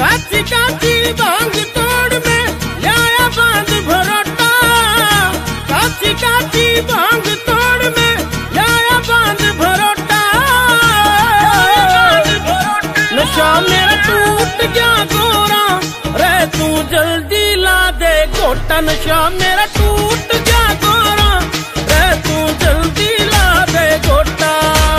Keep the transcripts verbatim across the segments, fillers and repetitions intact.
काची काची भांग तोड़ में लाया बांध भरोटा, काची काची भांग तोड़ में लाया बांध भरोटा। नशा मेरा टूट गया गोरा, रे तू जल्दी ला दे घोटा। नशा मेरा टूट गया गोरा, रे तू जल्दी ला दे घोटा।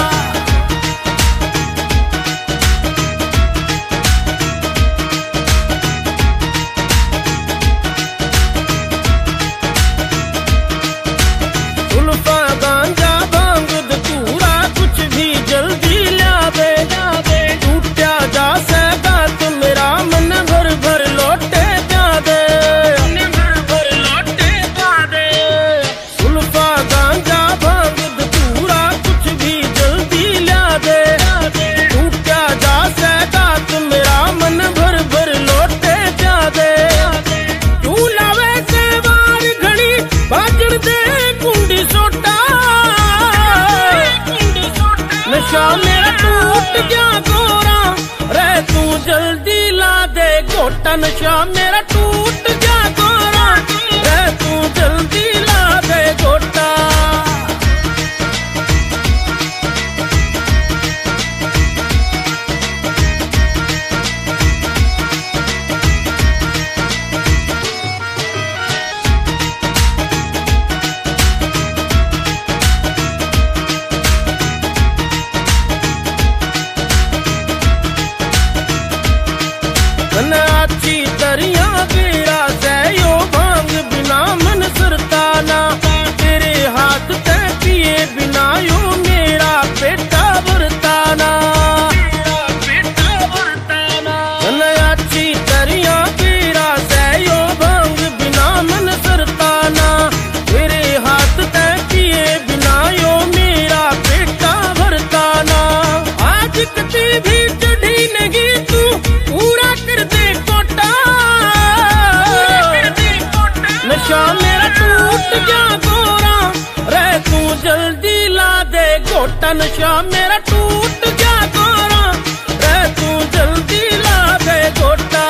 नशा मेरा टूट गया गोरा, रे तू जल्दी ला दे घोटा। नशा मेरा टूट गया गोरा, रे तू जल्दी ला दे घोटा। अच्छी दरिया बेरा से यो भांग बिना मन सुरताना, तेरे हाथ ते पिए बिना यो मेरा पेटा भरताना। अच्छी दरिया बेरा से यो भांग बिना मन सुरताना, तेरे हाथ ते पिए बिना यो मेरा पेटा भरताना। आज कभी भी चढ़ी नहीं तू पूरा कर दे कोटा। नशा मेरा टूट गया गोरा, रे तू जल्दी ला दे घोटा। नशा मेरा टूट गया गोरा, रे तू जल्दी ला दे घोटा।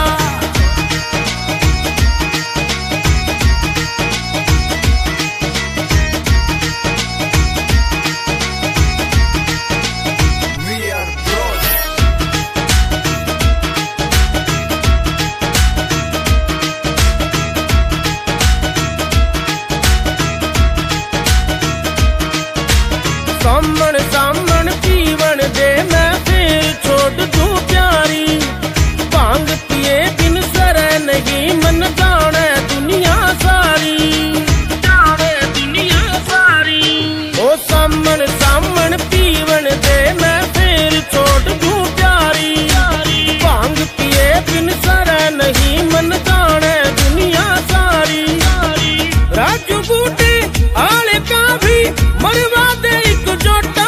सामण सामण पीवन दे मैं फिर छोड़ दूं प्यारी, भांग पिए बिन सर नहीं मन जाने दुनिया सारी, जाने दुनिया सारी। ओ सामण सामण पीवन दे मैं फिर छोड़ दूं प्यारी, भांग पिए बिन सर नहीं मन जाने दुनिया सारी। राजू बूटे आले का भी मरवा दे एक जोटा।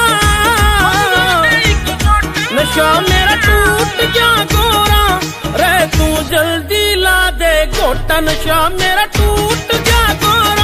नशा मेरा टूट गया गोरा, रे तू जल्दी ला दे घोटा। नशा मेरा टूट गया गोरा,